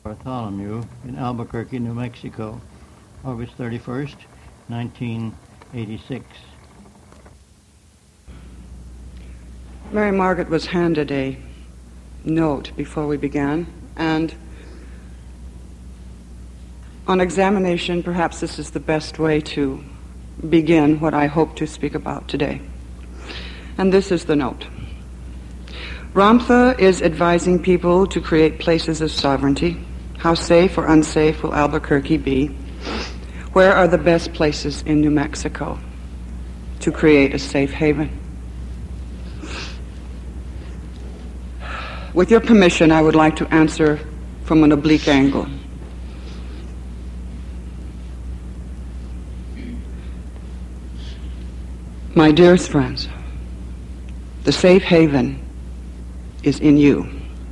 Bartholomew in Albuquerque, New Mexico, August 31st, 1986. Mary Margaret was handed a note before we began, and on examination, perhaps this is the best way to begin what I hope to speak about today. And this is the note. Ramtha is advising people to create places of sovereignty. How safe or unsafe will Albuquerque be? Where are the best places in New Mexico to create a safe haven? With your permission, I would like to answer from an oblique angle. My dearest friends, the safe haven is in you.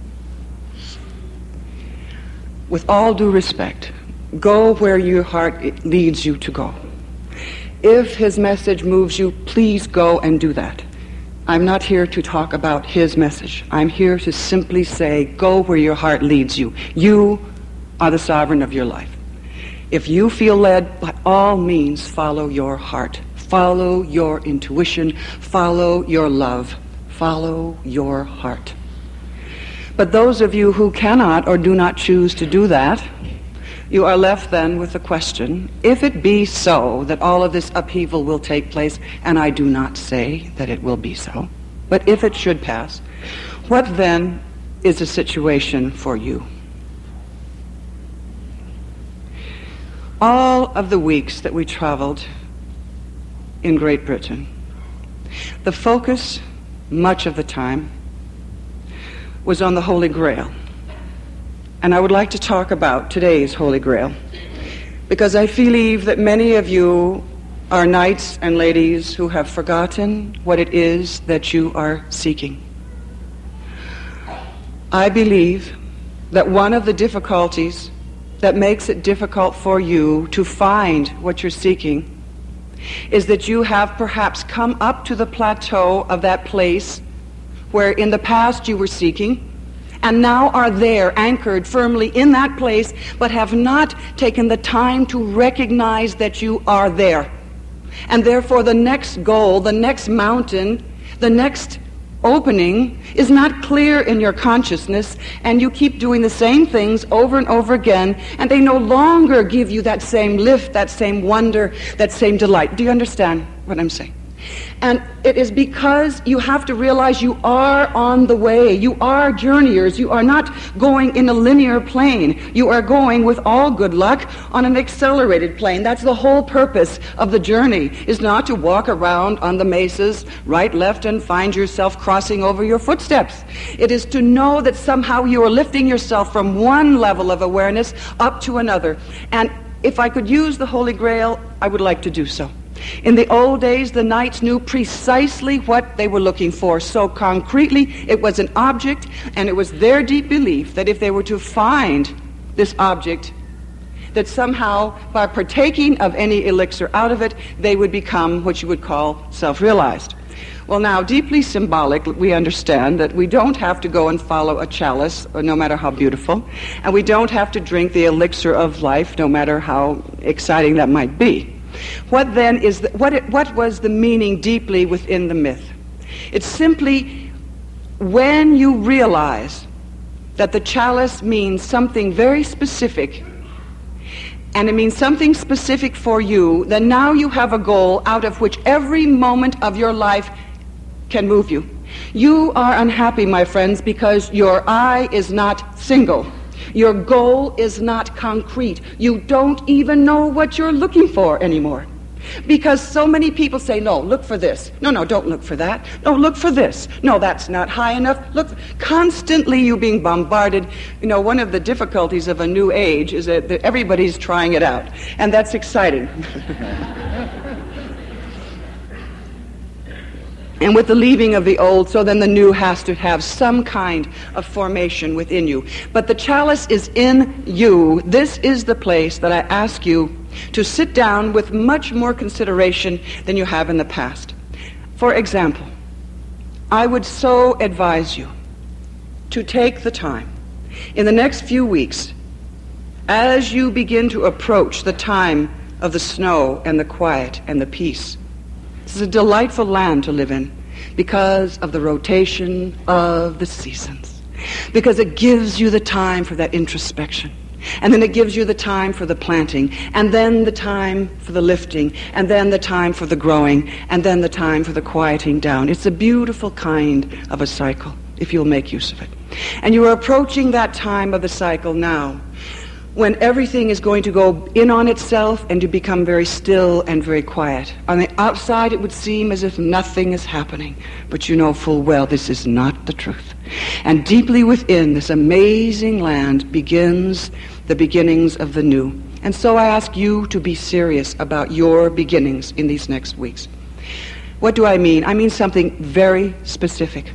With all due respect, go where your heart leads you to go. If his message moves you, please go and do that. I'm not here to talk about his message. I'm here to simply say, go where your heart leads you. You are the sovereign of your life. If you feel led, by all means, follow your heart. Follow your intuition. Follow your love. Follow your heart. But those of you who cannot or do not choose to do that, you are left then with the question, if it be so that all of this upheaval will take place, and I do not say that it will be so, but if it should pass, what then is the situation for you? All of the weeks that we traveled in Great Britain, the focus, much of the time, was on the Holy Grail. And I would like to talk about today's Holy Grail, because I believe that many of you are knights and ladies who have forgotten what it is that you are seeking. I believe that one of the difficulties that makes it difficult for you to find what you're seeking is that you have perhaps come up to the plateau of that place where in the past you were seeking, and now are there, anchored firmly in that place, but have not taken the time to recognize that you are there. And therefore the next goal, the next mountain, the next opening is not clear in your consciousness, and you keep doing the same things over and over again, and they no longer give you that same lift, that same wonder, that same delight. Do you understand what I'm saying? And it is because you have to realize you are on the way. You are journeyers. You are not going in a linear plane. You are going, with all good luck, on an accelerated plane. That's the whole purpose of the journey, is not to walk around on the mesas, right, left, and find yourself crossing over your footsteps. It is to know that somehow you are lifting yourself from one level of awareness up to another. And if I could use the Holy Grail, I would like to do so. In the old days, the knights knew precisely what they were looking for. So concretely, it was an object, and it was their deep belief that if they were to find this object, that somehow, by partaking of any elixir out of it, they would become what you would call self-realized. Well, now, deeply symbolic, we understand that we don't have to go and follow a chalice, no matter how beautiful, and we don't have to drink the elixir of life, no matter how exciting that might be. What then is what was the meaning deeply within the myth? It's simply when you realize that the chalice means something very specific, and it means something specific for you, then now you have a goal out of which every moment of your life can move you. You are unhappy, my friends, because your eye is not single. Your goal is not concrete. You don't even know what you're looking for anymore. Because so many people say, no, look for this. No, don't look for that. No, look for this. No, that's not high enough. Look, constantly you being bombarded. You know, one of the difficulties of a new age is that everybody's trying it out. And that's exciting. And with the leaving of the old, so then the new has to have some kind of formation within you. But the chalice is in you. This is the place that I ask you to sit down with much more consideration than you have in the past. For example, I would so advise you to take the time in the next few weeks as you begin to approach the time of the snow and the quiet and the peace. This is a delightful land to live in because of the rotation of the seasons, because it gives you the time for that introspection. And then it gives you the time for the planting, and then the time for the lifting, and then the time for the growing, and then the time for the quieting down. It's a beautiful kind of a cycle, if you'll make use of it. And you are approaching that time of the cycle now, when everything is going to go in on itself and to become very still and very quiet. On the outside, it would seem as if nothing is happening, but you know full well this is not the truth. And deeply within this amazing land begins the beginnings of the new. And so I ask you to be serious about your beginnings in these next weeks. What do I mean? I mean something very specific.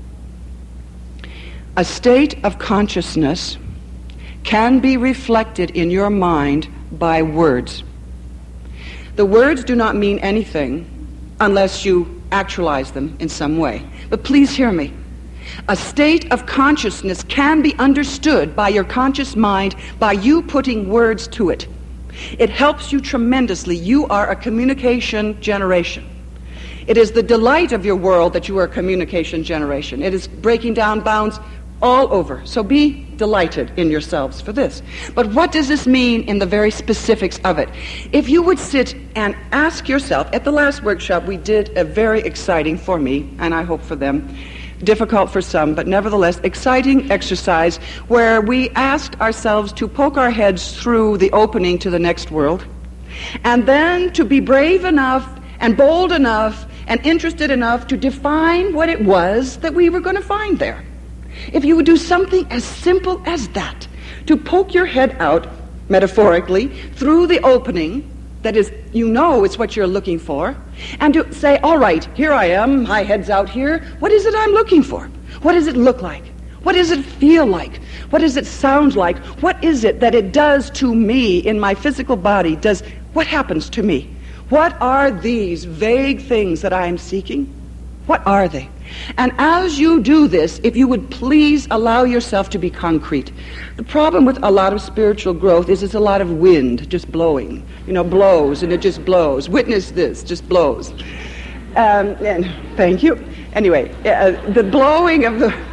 A state of consciousness can be reflected in your mind by words. The words do not mean anything unless you actualize them in some way. But please hear me. A state of consciousness can be understood by your conscious mind by you putting words to it. It helps you tremendously. You are a communication generation. It is the delight of your world that you are a communication generation. It is breaking down bounds all over. So be delighted in yourselves for this. But what does this mean in the very specifics of it? If you would sit and ask yourself, at the last workshop we did a very exciting, for me, and I hope for them, difficult for some, but nevertheless exciting exercise where we asked ourselves to poke our heads through the opening to the next world, and then to be brave enough and bold enough and interested enough to define what it was that we were going to find there. If you would do something as simple as that, to poke your head out, metaphorically, through the opening, that is, you know it's what you're looking for, and to say, all right, here I am, my head's out here, what is it I'm looking for? What does it look like? What does it feel like? What does it sound like? What is it that it does to me in my physical body? What happens to me? What are these vague things that I am seeking? What are they? And as you do this, if you would please allow yourself to be concrete. The problem with a lot of spiritual growth is it's a lot of wind just blowing. Blows and it just blows. Witness this, just blows. And thank you. Anyway, the blowing of the...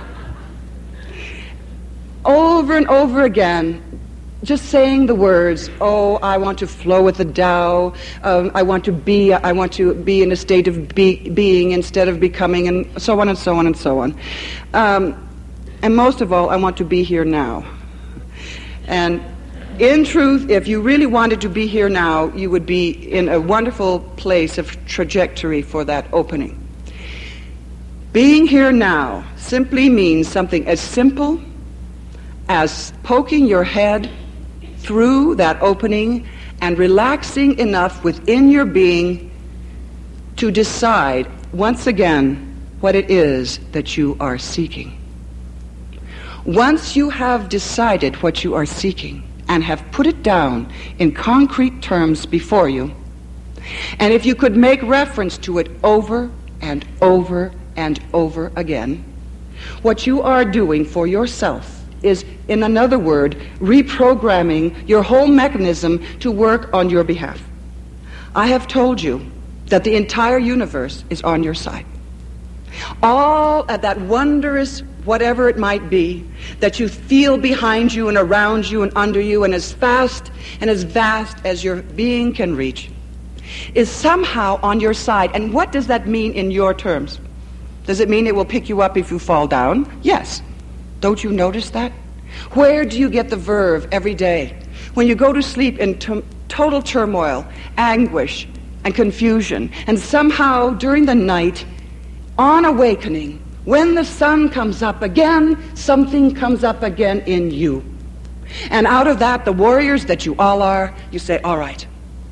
over and over again, just saying the words, oh, I want to flow with the Tao, I want to be in a state of being instead of becoming, and so on and so on and so on. And most of all, I want to be here now. And in truth, if you really wanted to be here now, you would be in a wonderful place of trajectory for that opening. Being here now simply means something as simple as poking your head through that opening and relaxing enough within your being to decide once again what it is that you are seeking. Once you have decided what you are seeking and have put it down in concrete terms before you, and if you could make reference to it over and over and over again, what you are doing for yourself is, in another word, reprogramming your whole mechanism to work on your behalf. I have told you that the entire universe is on your side. All of that wondrous whatever it might be that you feel behind you and around you and under you and as fast and as vast as your being can reach is somehow on your side. And what does that mean in your terms? Does it mean it will pick you up if you fall down? Yes. Don't you notice that? Where do you get the verve every day? When you go to sleep in total turmoil, anguish, and confusion, and somehow during the night, on awakening, when the sun comes up again, something comes up again in you. And out of that, the warriors that you all are, you say, all right,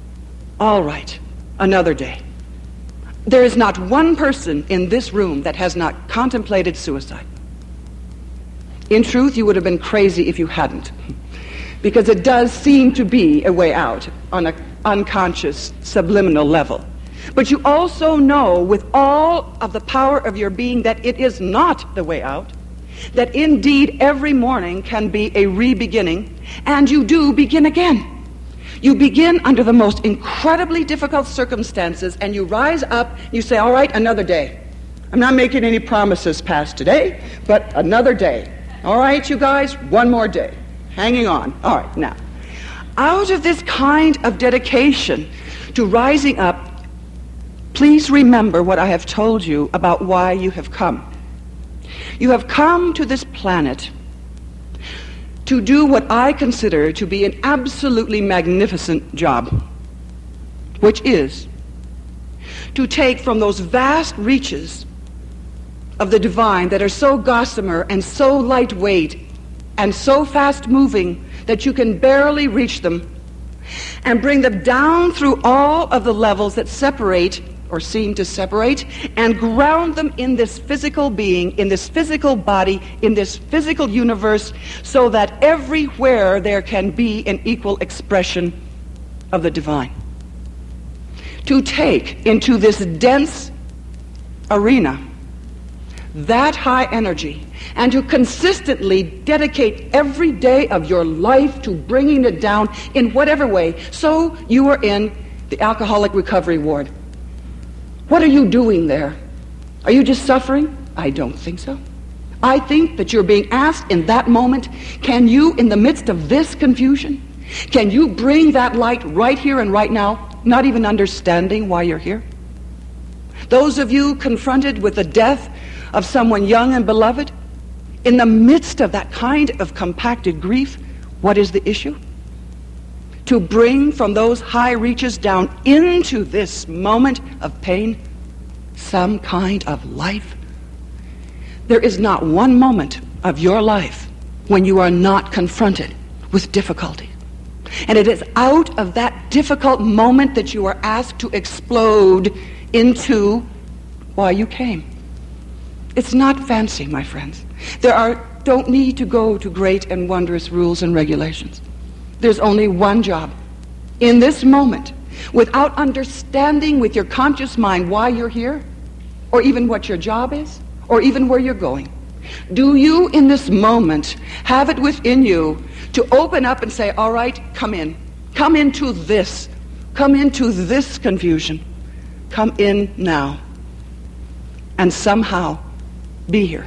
another day. There is not one person in this room that has not contemplated suicide. In truth, you would have been crazy if you hadn't, because it does seem to be a way out on an unconscious, subliminal level. But you also know with all of the power of your being that it is not the way out, that indeed every morning can be a re-beginning, and you do begin again. You begin under the most incredibly difficult circumstances, and you rise up, you say, all right, another day. I'm not making any promises past today, but another day. All right, you guys, one more day. Hanging on. All right, now, out of this kind of dedication to rising up, please remember what I have told you about why you have come. You have come to this planet to do what I consider to be an absolutely magnificent job, which is to take from those vast reaches of the divine that are so gossamer and so lightweight and so fast-moving that you can barely reach them, and bring them down through all of the levels that separate or seem to separate, and ground them in this physical being, in this physical body, in this physical universe, so that everywhere there can be an equal expression of the divine. To take into this dense arena that high energy, and to consistently dedicate every day of your life to bringing it down in whatever way. So you are in the alcoholic recovery ward. What are you doing there? Are you just suffering? I don't think so. I think that you're being asked in that moment, can you, in the midst of this confusion, can you bring that light right here and right now, not even understanding why you're here? Those of you confronted with the death of someone young and beloved, in the midst of that kind of compacted grief, what is the issue? To bring from those high reaches down into this moment of pain some kind of life. There is not one moment of your life when you are not confronted with difficulty. And it is out of that difficult moment that you are asked to explode into why you came. It's not fancy, my friends. Don't need to go to great and wondrous rules and regulations. There's only one job. In this moment, without understanding with your conscious mind why you're here, or even what your job is, or even where you're going, do you in this moment have it within you to open up and say, all right, come in. Come into this. Come into this confusion. Come in now. And somehow be here.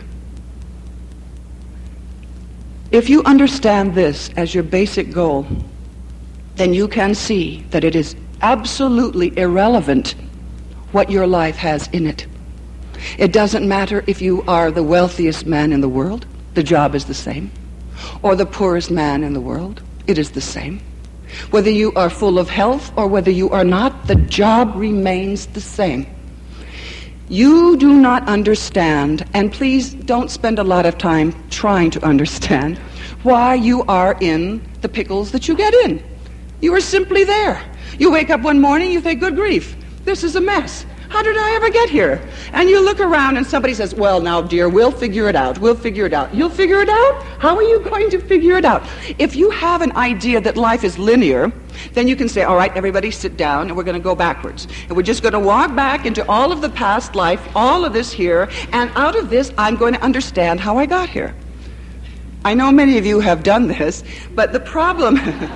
If you understand this as your basic goal, then you can see that it is absolutely irrelevant what your life has in it. It doesn't matter if you are the wealthiest man in the world, the job is the same, or the poorest man in the world, it is the same. Whether you are full of health or whether you are not, the job remains the same. You do not understand, and please don't spend a lot of time trying to understand, why you are in the pickles that you get in. You are simply there. You wake up one morning, you think, good grief, this is a mess. How did I ever get here? And you look around and somebody says, well, now, dear, we'll figure it out. We'll figure it out. You'll figure it out? How are you going to figure it out? If you have an idea that life is linear, then you can say, all right, everybody sit down, and we're going to go backwards. And we're just going to walk back into all of the past life, all of this here, and out of this, I'm going to understand how I got here. I know many of you have done this, but the problem...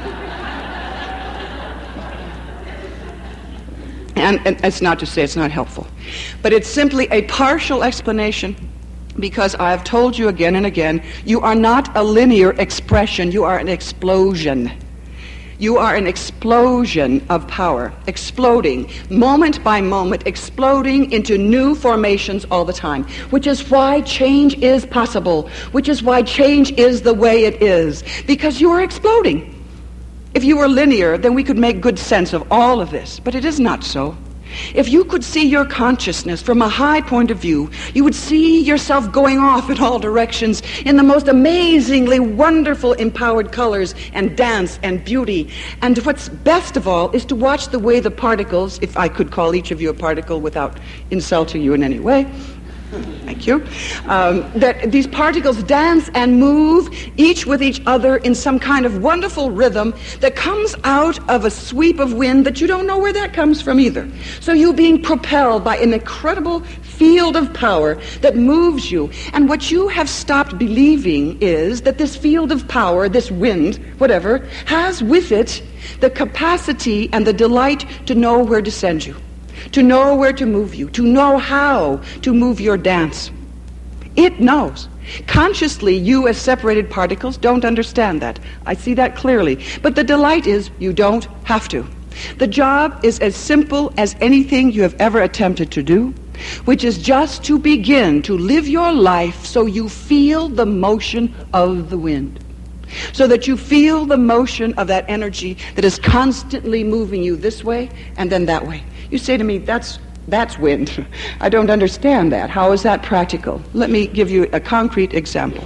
And it's not to say it's not helpful, but it's simply a partial explanation, because I have told you again and again, you are not a linear expression, you are an explosion. You are an explosion of power, exploding, moment by moment, exploding into new formations all the time, which is why change is possible, which is why change is the way it is, because you are exploding. If you were linear, then we could make good sense of all of this, but it is not so. If you could see your consciousness from a high point of view, you would see yourself going off in all directions in the most amazingly wonderful empowered colors and dance and beauty. And what's best of all is to watch the way the particles, if I could call each of you a particle without insulting you in any way, Thank you. That these particles dance and move, each with each other in some kind of wonderful rhythm that comes out of a sweep of wind that you don't know where that comes from either. So you're being propelled by an incredible field of power that moves you. And what you have stopped believing is that this field of power, this wind, whatever, has with it the capacity and the delight to know where to send you, to know where to move you, to know how to move your dance. It knows. Consciously, you as separated particles don't understand that. I see that clearly. But the delight is you don't have to. The job is as simple as anything you have ever attempted to do, which is just to begin to live your life so you feel the motion of the wind, so that you feel the motion of that energy that is constantly moving you this way and then that way. You say to me, that's wind. I don't understand that. How is that practical? Let me give you a concrete example.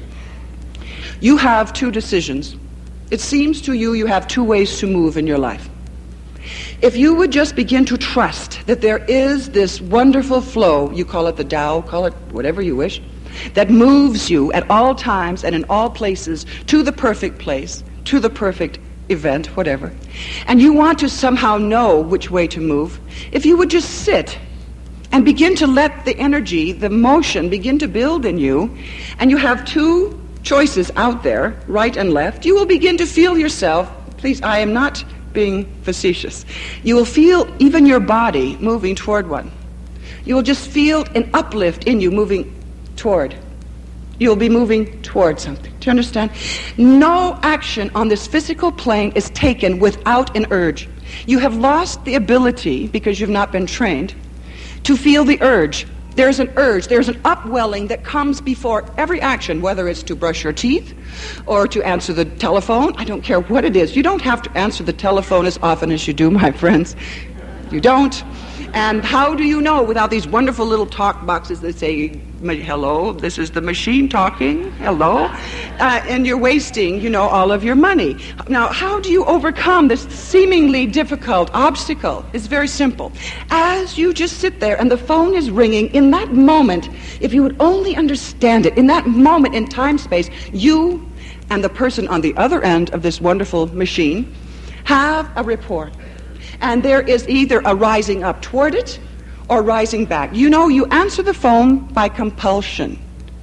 You have two decisions. It seems to you you have two ways to move in your life. If you would just begin to trust that there is this wonderful flow, you call it the Tao, call it whatever you wish, that moves you at all times and in all places to the perfect place, to the perfect event, whatever, and you want to somehow know which way to move, if you would just sit and begin to let the energy, the motion begin to build in you, and you have two choices out there, right and left, you will begin to feel yourself, please, I am not being facetious, you will feel even your body moving toward one. You will just feel an uplift in you moving toward. You'll be moving toward something. Do you understand? No action on this physical plane is taken without an urge. You have lost the ability, because you've not been trained, to feel the urge. There's an urge, there's an upwelling that comes before every action, whether it's to brush your teeth or to answer the telephone. I don't care what it is. You don't have to answer the telephone as often as you do, my friends. You don't. And how do you know without these wonderful little talk boxes that say, hello, this is the machine talking, hello? And you're wasting, all of your money. Now, how do you overcome this seemingly difficult obstacle? It's very simple. As you just sit there and the phone is ringing, in that moment, if you would only understand it, in that moment in time-space, you and the person on the other end of this wonderful machine have a rapport. And there is either a rising up toward it or rising back. You answer the phone by compulsion.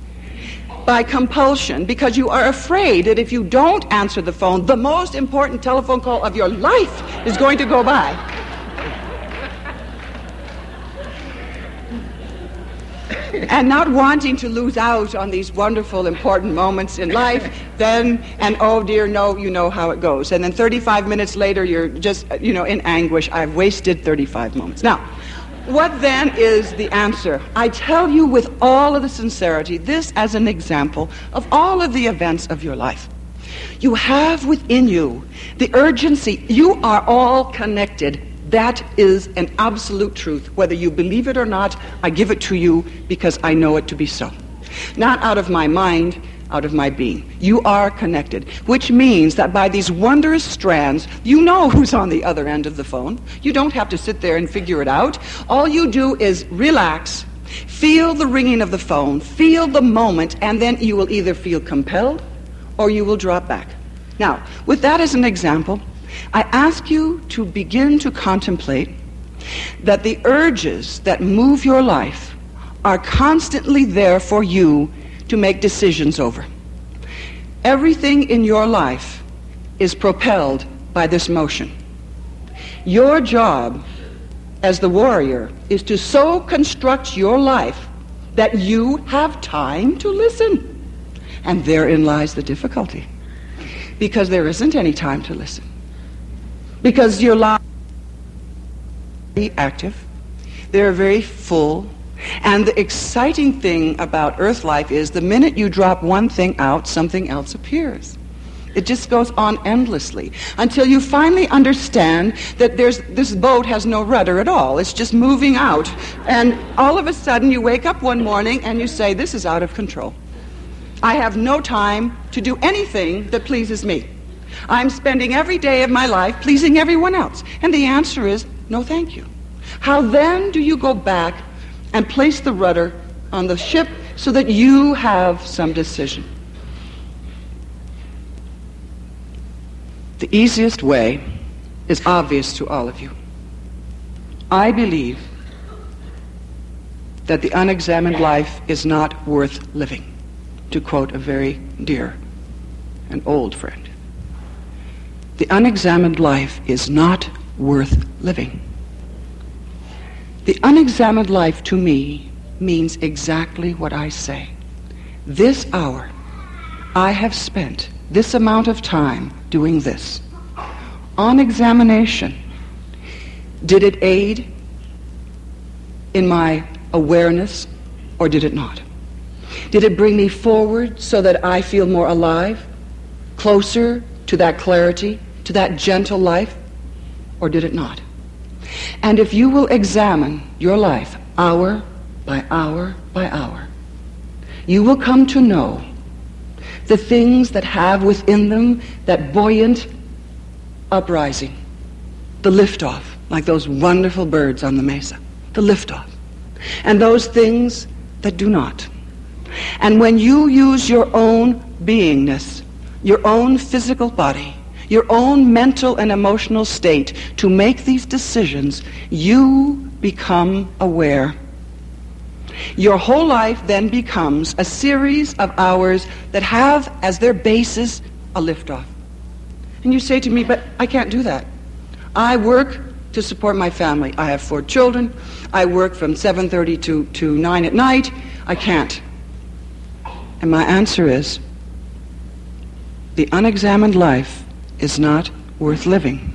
By compulsion, because you are afraid that if you don't answer the phone, the most important telephone call of your life is going to go by. And not wanting to lose out on these wonderful, important moments in life, then, and oh dear, no, you know how it goes. And then 35 minutes later, you're just, in anguish. I've wasted 35 moments. Now, what then is the answer? I tell you with all of the sincerity, this as an example of all of the events of your life. You have within you the urgency. You are all connected. That is an absolute truth. Whether you believe it or not, I give it to you because I know it to be so. Not out of my mind, out of my being. You are connected, which means that by these wondrous strands, you know who's on the other end of the phone. You don't have to sit there and figure it out. All you do is relax, feel the ringing of the phone, feel the moment, and then you will either feel compelled or you will drop back. Now, with that as an example, I ask you to begin to contemplate that the urges that move your life are constantly there for you to make decisions over. Everything in your life is propelled by this motion. Your job as the warrior is to so construct your life that you have time to listen. And therein lies the difficulty, because there isn't any time to listen. Because your lives are very active, they're very full, and the exciting thing about earth life is the minute you drop one thing out, something else appears. It just goes on endlessly until you finally understand that this boat has no rudder at all. It's just moving out. And all of a sudden you wake up one morning and you say, this is out of control. I have no time to do anything that pleases me. I'm spending every day of my life pleasing everyone else. And the answer is, no thank you. How then do you go back and place the rudder on the ship so that you have some decision. The easiest way is obvious to all of you. I believe that the unexamined life is not worth living, to quote a very dear and old friend. The unexamined life is not worth living. The unexamined life to me means exactly what I say. This hour, I have spent this amount of time doing this. On examination, did it aid in my awareness or did it not? Did it bring me forward so that I feel more alive, closer to that clarity, to that gentle life, or did it not? And if you will examine your life hour by hour by hour, you will come to know the things that have within them that buoyant uprising, the liftoff, like those wonderful birds on the mesa, the liftoff, and those things that do not. And when you use your own beingness, your own physical body, your own mental and emotional state to make these decisions, you become aware. Your whole life then becomes a series of hours that have as their basis a liftoff. And you say to me, but I can't do that. I work to support my family. I have 4 children. I work from 7:30 to 9 at night. I can't. And my answer is, the unexamined life is not worth living.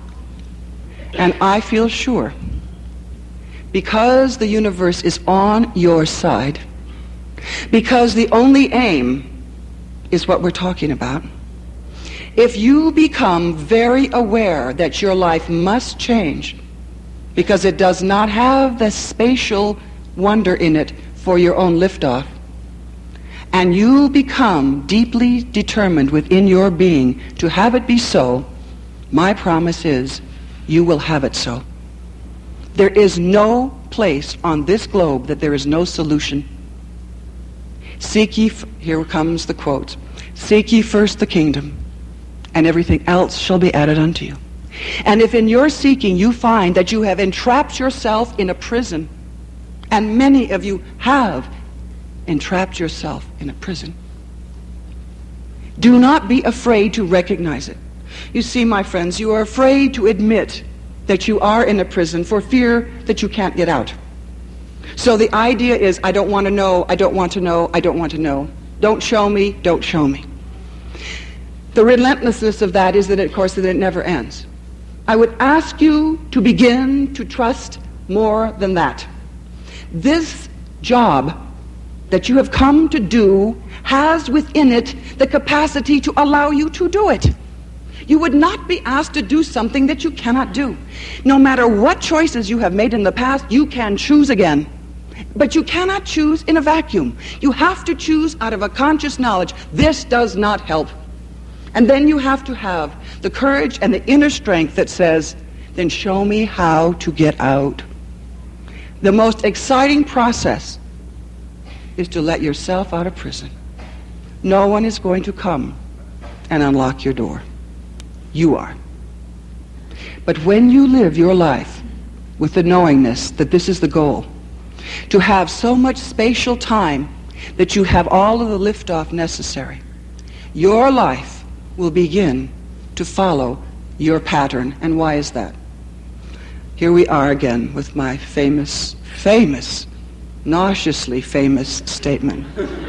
And I feel sure, because the universe is on your side, because the only aim is what we're talking about, if you become very aware that your life must change because it does not have the spatial wonder in it for your own liftoff, and you become deeply determined within your being to have it be so, my promise is you will have it so. There is no place on this globe that there is no solution. Seek ye, here comes the quote, seek ye first the kingdom, and everything else shall be added unto you. And if in your seeking you find that you have entrapped yourself in a prison, and many of you have entrapped yourself in a prison, do not be afraid to recognize it. You see, my friends, you are afraid to admit that you are in a prison for fear that you can't get out. So the idea is, I don't want to know, I don't want to know, I don't want to know. Don't show me, don't show me. The relentlessness of that is that, of course, that it never ends. I would ask you to begin to trust more than that. This job that you have come to do has within it the capacity to allow you to do it. You would not be asked to do something that you cannot do. No matter what choices you have made in the past, you can choose again. But you cannot choose in a vacuum. You have to choose out of a conscious knowledge. This does not help. And then you have to have the courage and the inner strength that says, then show me how to get out. The most exciting process is to let yourself out of prison. No one is going to come and unlock your door. You are. But when you live your life with the knowingness that this is the goal, to have so much spatial time that you have all of the liftoff necessary, your life will begin to follow your pattern. And why is that? Here we are again with my famous, nauseously famous statement.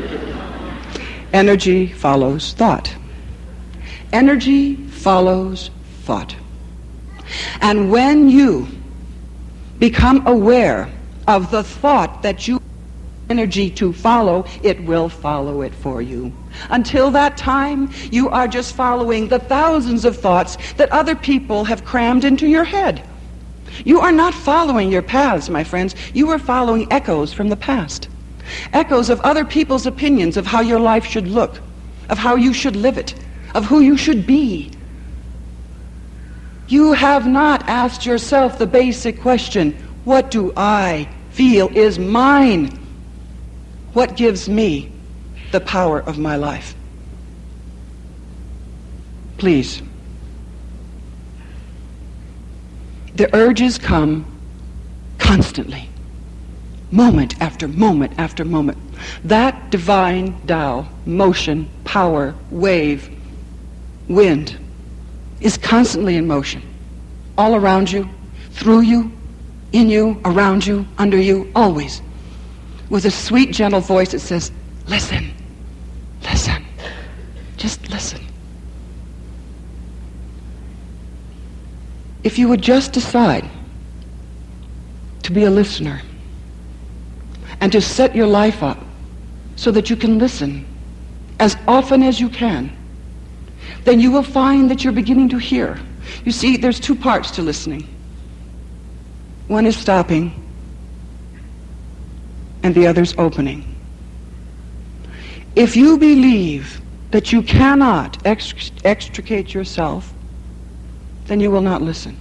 Energy follows thought. Energy follows thought. And when you become aware of the thought that you have energy to follow, it will follow it for you. Until that time, you are just following the thousands of thoughts that other people have crammed into your head. You are not following your paths, my friends. You are following echoes from the past. Echoes of other people's opinions of how your life should look, of how you should live it, of who you should be. You have not asked yourself the basic question, what do I feel is mine? What gives me the power of my life? Please. The urges come constantly, moment after moment after moment. That divine Tao, motion, power, wave, wind, is constantly in motion. All around you, through you, in you, around you, under you, always. With a sweet, gentle voice that says, listen, listen, just listen. If you would just decide to be a listener and to set your life up so that you can listen as often as you can, then you will find that you're beginning to hear. You see, there's two parts to listening. One is stopping, and the other's opening. If you believe that you cannot extricate yourself, then you will not listen.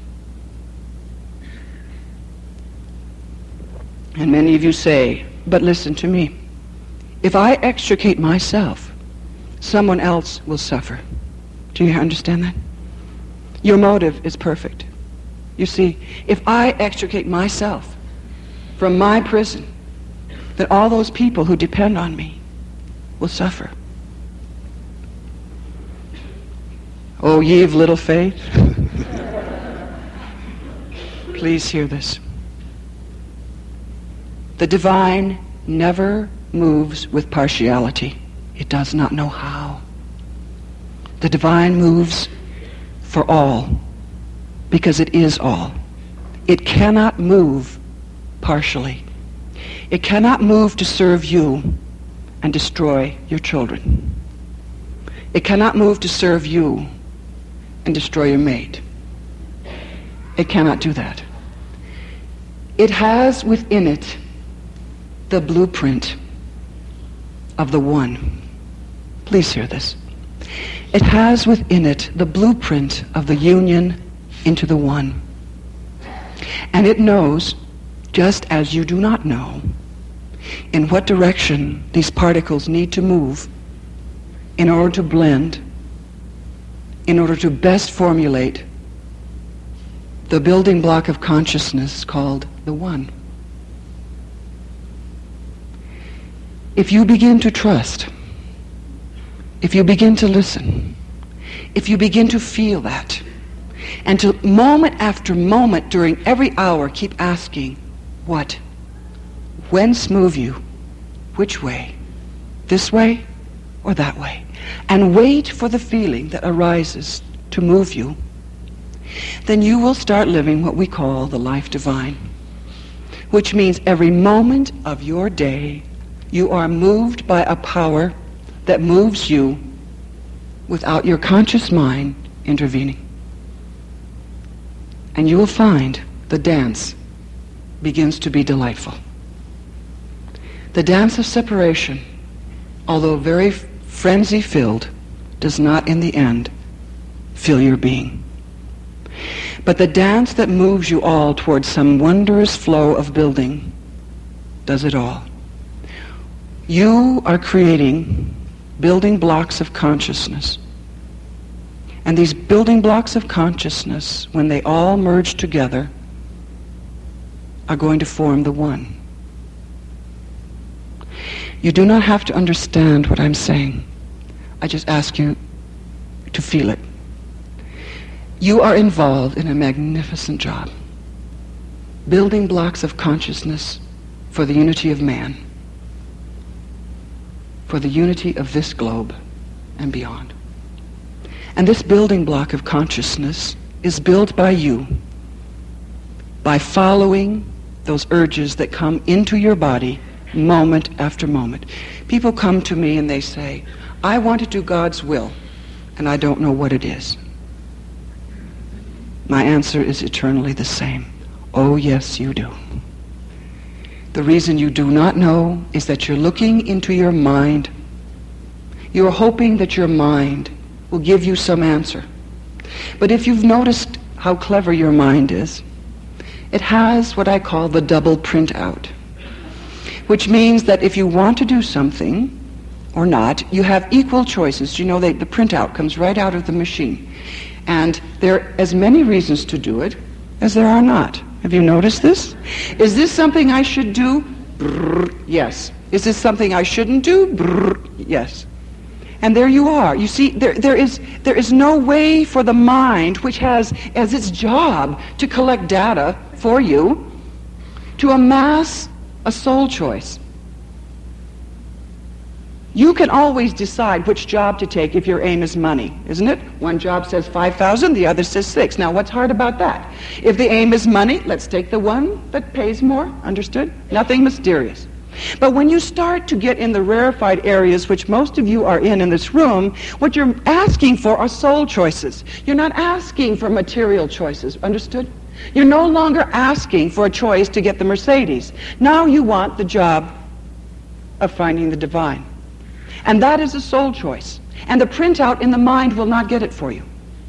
And many of you say, but listen to me. If I extricate myself, someone else will suffer. Do you understand that? Your motive is perfect. You see, if I extricate myself from my prison, then all those people who depend on me will suffer. Oh, ye of little faith. Please hear this. The divine never moves with partiality. It does not know how. The divine moves for all, because it is all. It cannot move partially. It cannot move to serve you and destroy your children. It cannot move to serve you and destroy your mate. It cannot do that. It has within it the blueprint of the One. Please hear this. It has within it the blueprint of the union into the One. And it knows, just as you do not know, in what direction these particles need to move in order to blend, in order to best formulate the building block of consciousness called the One. If you begin to trust, if you begin to listen, if you begin to feel that, and to moment after moment during every hour keep asking, what? Whence move you? Which way? This way or that way? And wait for the feeling that arises to move you, then you will start living what we call the life divine, which means every moment of your day you are moved by a power that moves you without your conscious mind intervening. And you will find the dance begins to be delightful. The dance of separation, although very frenzy-filled, does not in the end fill your being. But the dance that moves you all towards some wondrous flow of building does it all. You are creating building blocks of consciousness. And these building blocks of consciousness, when they all merge together, are going to form the One. You do not have to understand what I'm saying. I just ask you to feel it. You are involved in a magnificent job. Building blocks of consciousness for the unity of man, for the unity of this globe and beyond. And this building block of consciousness is built by you, by following those urges that come into your body moment after moment. People come to me and they say, I want to do God's will, and I don't know what it is. My answer is eternally the same. Oh, yes, you do. The reason you do not know is that you're looking into your mind. You're hoping that your mind will give you some answer. But if you've noticed how clever your mind is, it has what I call the double printout. which means that if you want to do something or not, you have equal choices. You know, the printout comes right out of the machine. And there are as many reasons to do it as there are not. Have you noticed this? Is this something I should do? Brrr, yes. Is this something I shouldn't do? Brrr, yes. And there you are. You see, there is no way for the mind, which has as its job to collect data for you, to amass a soul choice. You can always decide which job to take if your aim is money, isn't it? One job says 5,000, the other says 6. Now, what's hard about that? If the aim is money, let's take the one that pays more. Understood? Nothing mysterious. But when you start to get in the rarefied areas, which most of you are in this room, what you're asking for are soul choices. You're not asking for material choices. Understood? You're no longer asking for a choice to get the Mercedes. Now you want the job of finding the divine. And that is a soul choice. And the printout in the mind will not get it for you.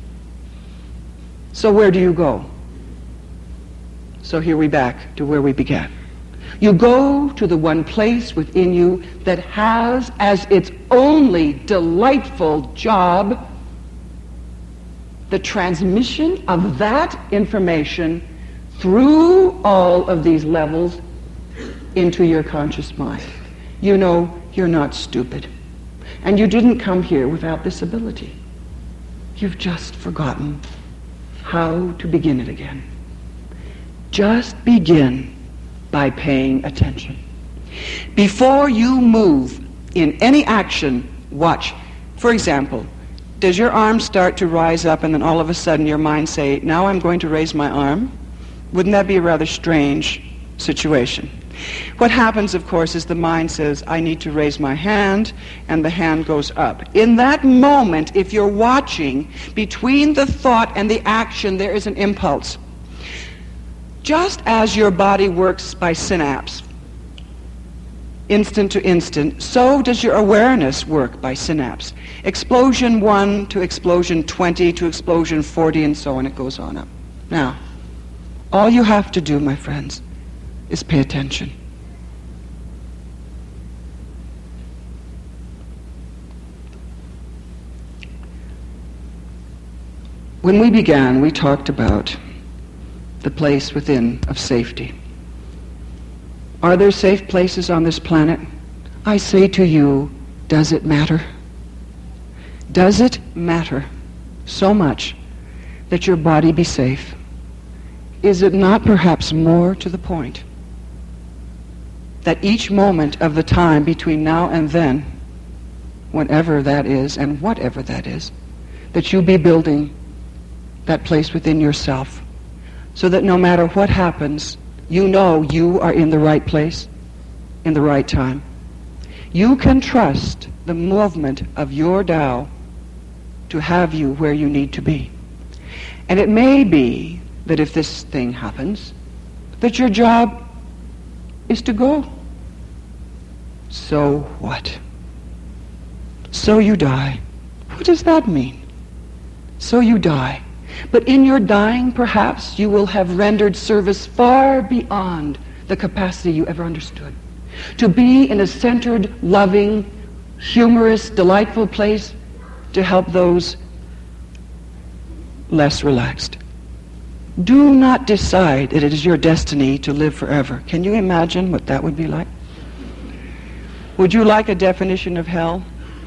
So where do you go? So here we back to where we began. You go to the one place within you that has as its only delightful job the transmission of that information through all of these levels into your conscious mind. You know you're not stupid. And you didn't come here without this ability. You've just forgotten how to begin it again. Just begin by paying attention. Before you move in any action, watch. For example, does your arm start to rise up and then all of a sudden your mind say, now I'm going to raise my arm? Wouldn't that be a rather strange situation? What happens, of course, is the mind says, I need to raise my hand, and the hand goes up. In that moment, if you're watching, between the thought and the action, there is an impulse. Just as your body works by synapse, instant to instant, so does your awareness work by synapse. Explosion 1 to explosion 20 to explosion 40, and so on, it goes on up. Now, all you have to do, my friends, is pay attention. When we began, we talked about the place within of safety. Are there safe places on this planet? I say to you, does it matter? Does it matter so much that your body be safe? Is it not perhaps more to the point that each moment of the time between now and then, whenever that is and whatever that is, that you be building that place within yourself so that no matter what happens, you know you are in the right place, in the right time. You can trust the movement of your Tao to have you where you need to be. And it may be that if this thing happens, that your job is to go. So what? So you die. What does that mean? So you die. But in your dying, perhaps, you will have rendered service far beyond the capacity you ever understood. To be in a centered, loving, humorous, delightful place to help those less relaxed. Do not decide that it is your destiny to live forever. Can you imagine what that would be like? Would you like a definition of hell?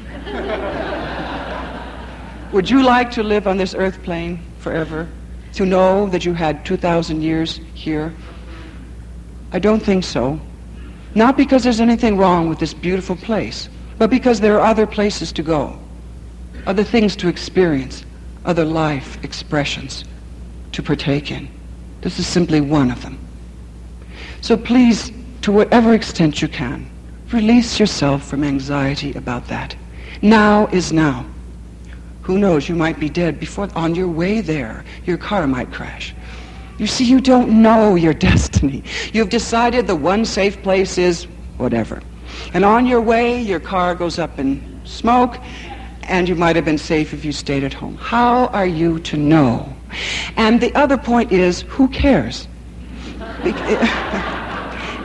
Would you like to live on this earth plane forever? To know that you had 2,000 years here? I don't think so. Not because there's anything wrong with this beautiful place, but because there are other places to go, other things to experience, other life expressions to partake in. This is simply one of them. So please, to whatever extent you can, release yourself from anxiety about that. Now is now. Who knows, you might be dead before, on your way there, your car might crash. You see, you don't know your destiny. You've decided the one safe place is whatever. And on your way, your car goes up in smoke, and you might have been safe if you stayed at home. How are you to know?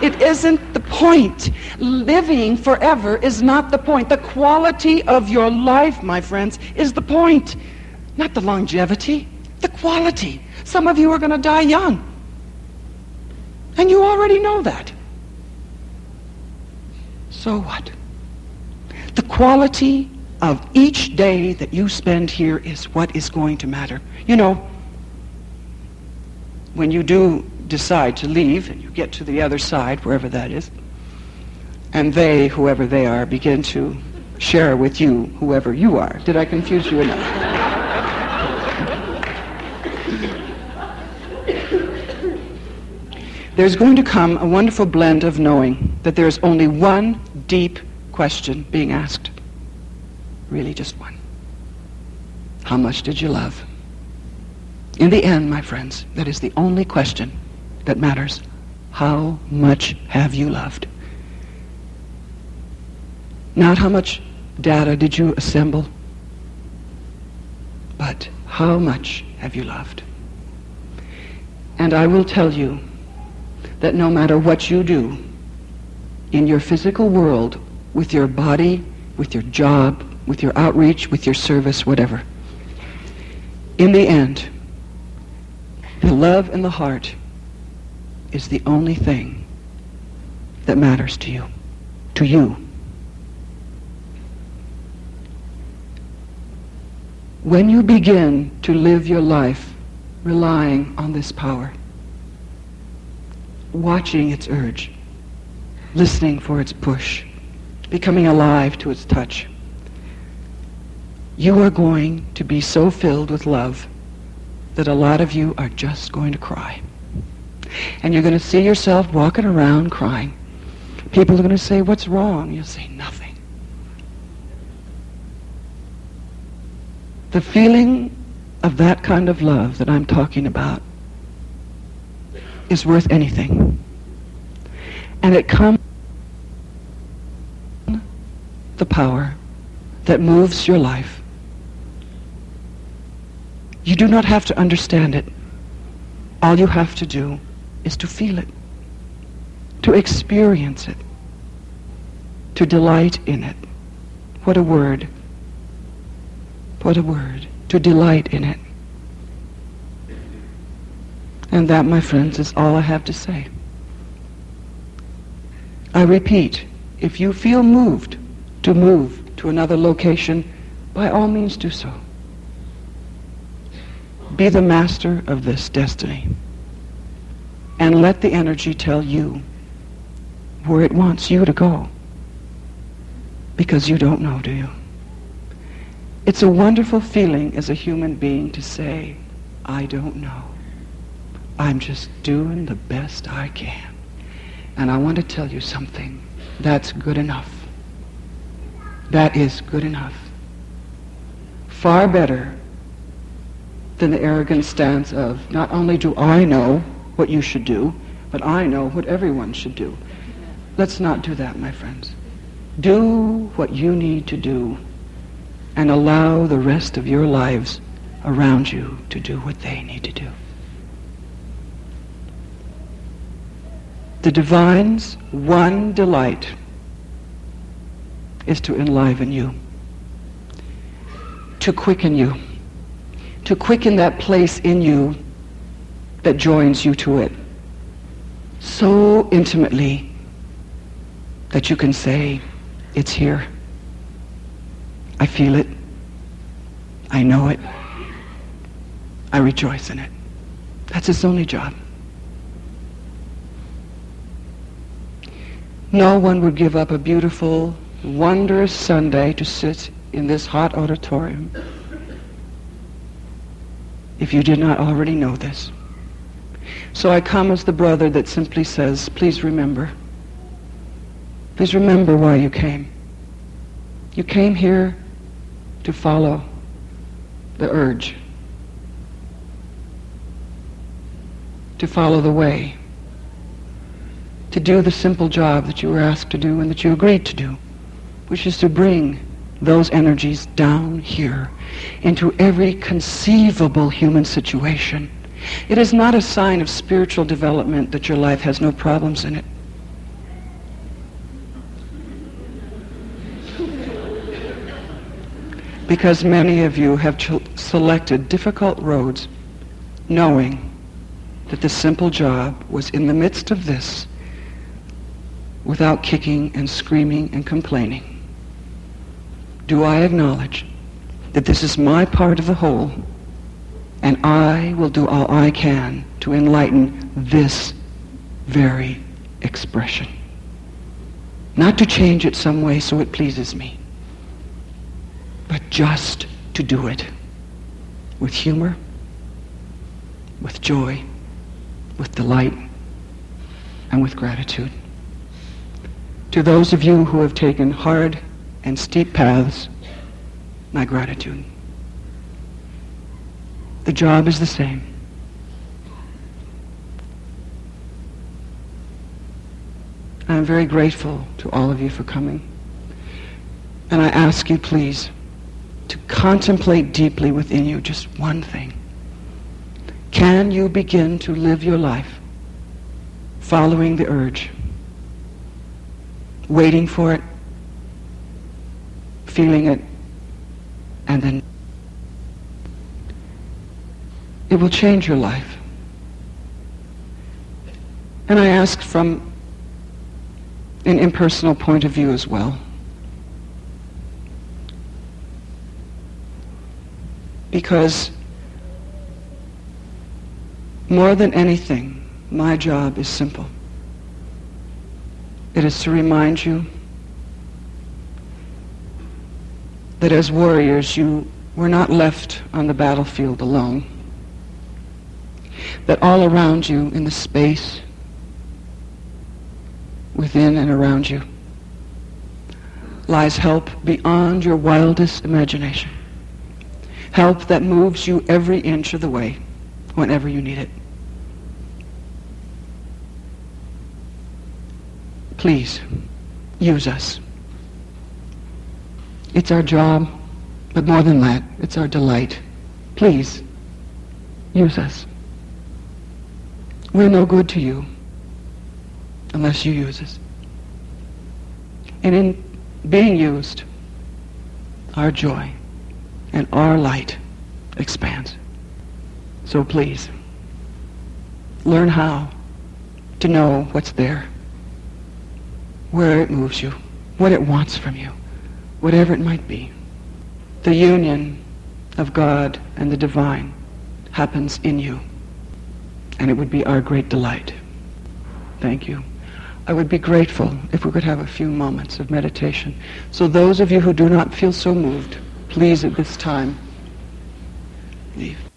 It isn't the point. Living forever is not the point. The quality of your life, my friends, is the point. Not the longevity, the quality. Some of you are going to die young. And you already know that. So what? The quality of each day that you spend here is what is going to matter. You know, when you do decide to leave and you get to the other side, wherever that is, and they, whoever they are, begin to share with you, whoever you are. Did I confuse you enough? There's going to come a wonderful blend of knowing that there's only one deep question being asked. Really just one. How much did you love? In the end, my friends, that is the only question that matters. How much have you loved? Not how much data did you assemble, but how much have you loved? And I will tell you that no matter what you do in your physical world, with your body, with your job, with your outreach, with your service, whatever, in the end, the love in the heart is the only thing that matters to you. To you. When you begin to live your life relying on this power, watching its urge, listening for its push, becoming alive to its touch, you are going to be so filled with love that a lot of you are just going to cry. And you're going to see yourself walking around crying. People are going to say, "What's wrong?" You'll say, "Nothing." The feeling of that kind of love that I'm talking about is worth anything. And it comes from the power that moves your life. You do not have to understand it. All you have to do is to feel it, to experience it, to delight in it. What a word. What a word. To delight in it. And that, my friends, is all I have to say. I repeat, if you feel moved to move to another location, by all means do so. Be the master of this destiny. And let the energy tell you where it wants you to go. Because you don't know, do you? It's a wonderful feeling as a human being to say, "I don't know. I'm just doing the best I can." And I want to tell you something. That's good enough. That is good enough. Far better than the arrogant stance of, not only do I know what you should do, but I know what everyone should do. Let's not do that, my friends. Do what you need to do and allow the rest of your lives around you to do what they need to do. The divine's one delight is to enliven you, to quicken you, to quicken that place in you that joins you to it so intimately that you can say, "It's here. I feel it. I know it. I rejoice in it." That's its only job. No one would give up a beautiful, wondrous Sunday to sit in this hot auditorium if you did not already know this. So I come as the brother that simply says, please remember. Please remember why you came. You came here to follow the urge, to follow the way, to do the simple job that you were asked to do and that you agreed to do, which is to bring those energies down here into every conceivable human situation. It is not a sign of spiritual development that your life has no problems in it. because many of you have selected difficult roads, knowing that the simple job was in the midst of this, without kicking and screaming and complaining. Do I acknowledge that this is my part of the whole, and I will do all I can to enlighten this very expression? Not to change it some way so it pleases me, but just to do it with humor, with joy, with delight, and with gratitude. To those of you who have taken hard and steep paths, my gratitude. The job is the same. I am very grateful to all of you for coming. And I ask you, please, to contemplate deeply within you just one thing. Can you begin to live your life following the urge, waiting for it, feeling it, and then it will change your life. And I ask from an impersonal point of view as well. Because more than anything, my job is simple. It is to remind you that as warriors, you were not left on the battlefield alone. That all around you in the space within and around you lies help beyond your wildest imagination. Help that moves you every inch of the way whenever you need it. Please, use us. It's our job, but more than that, it's our delight. Please, use us. We're no good to you unless you use us. And in being used, our joy and our light expands. So please, learn how to know what's there, where it moves you, what it wants from you, whatever it might be. The union of God and the divine happens in you, and it would be our great delight. Thank you. I would be grateful if we could have a few moments of meditation. So those of you who do not feel so moved, please at this time leave.